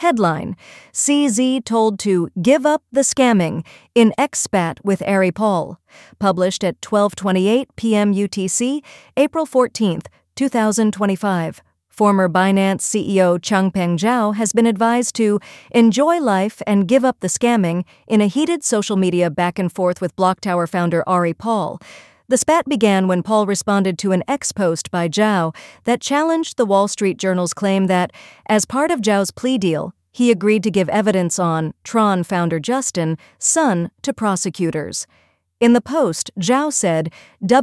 Headline: CZ told to give up the scamming in expat with Ari Paul. Published at 12:28 p.m. UTC, April 14, 2025. Former Binance CEO Changpeng Zhao has been advised to enjoy life and give up the scamming in a heated social media back and forth with BlockTower founder Ari Paul. The spat began when Paul responded to an X post by Zhao that challenged the Wall Street Journal's claim that, as part of Zhao's plea deal, he agreed to give evidence on Tron founder Justin Sun to prosecutors. In the post, Zhao said,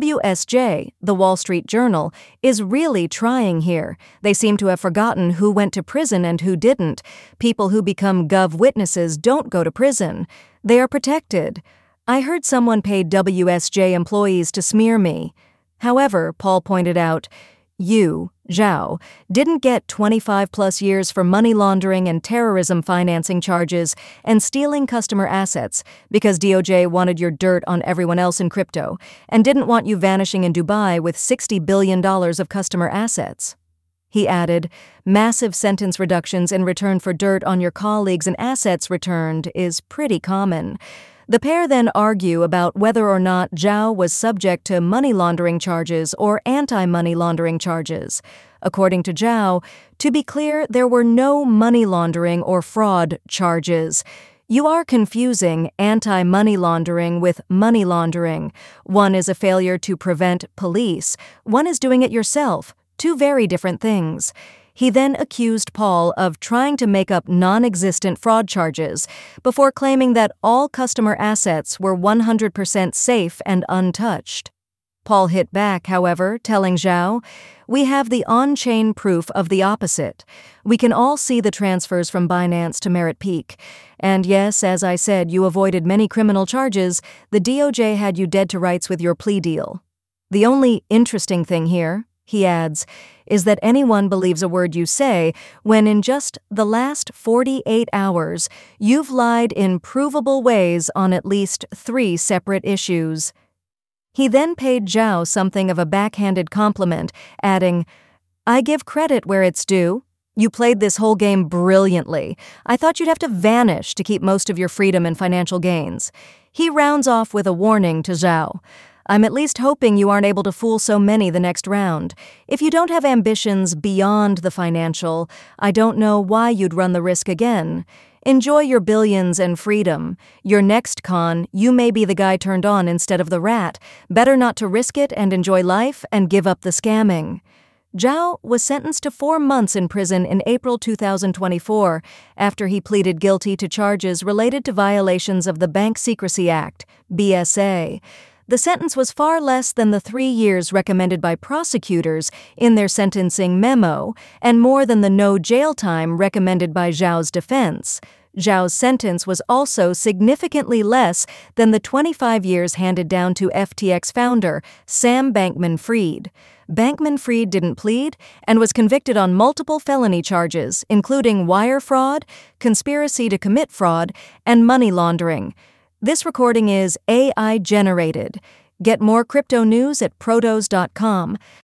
WSJ, the Wall Street Journal, is really trying here. They seem to have forgotten who went to prison and who didn't. People who become Gov witnesses don't go to prison. They are protected. I heard someone paid WSJ employees to smear me. However, Paul pointed out, you, Zhao, didn't get 25-plus years for money laundering and terrorism financing charges and stealing customer assets because DOJ wanted your dirt on everyone else in crypto and didn't want you vanishing in Dubai with $60 billion of customer assets. He added, massive sentence reductions in return for dirt on your colleagues and assets returned is pretty common. The pair then argue about whether or not Zhao was subject to money laundering charges or anti-money laundering charges. According to Zhao, to be clear, there were no money laundering or fraud charges. You are confusing anti-money laundering with money laundering. One is a failure to prevent police. One is doing it yourself. Two very different things. He then accused Paul of trying to make up non-existent fraud charges before claiming that all customer assets were 100% safe and untouched. Paul hit back, however, telling Zhao, we have the on-chain proof of the opposite. We can all see the transfers from Binance to Merit Peak. And yes, as I said, you avoided many criminal charges. The DOJ had you dead to rights with your plea deal. The only interesting thing here, he adds, is that anyone believes a word you say when in just the last 48 hours you've lied in provable ways on at least 3 separate issues. He then paid Zhao something of a backhanded compliment, adding, I give credit where it's due. You played this whole game brilliantly. I thought you'd have to vanish to keep most of your freedom and financial gains. He rounds off with a warning to Zhao. I'm at least hoping you aren't able to fool so many the next round. If you don't have ambitions beyond the financial, I don't know why you'd run the risk again. Enjoy your billions and freedom. Your next con, you may be the guy turned on instead of the rat. Better not to risk it and enjoy life and give up the scamming. Zhao was sentenced to 4 months in prison in April 2024 after he pleaded guilty to charges related to violations of the Bank Secrecy Act, BSA. The sentence was far less than the 3 years recommended by prosecutors in their sentencing memo, and more than the no jail time recommended by Zhao's defense. Zhao's sentence was also significantly less than the 25 years handed down to FTX founder Sam Bankman-Fried. Bankman-Fried didn't plead and was convicted on multiple felony charges, including wire fraud, conspiracy to commit fraud, and money laundering. This recording is AI generated. Get more crypto news at protos.com.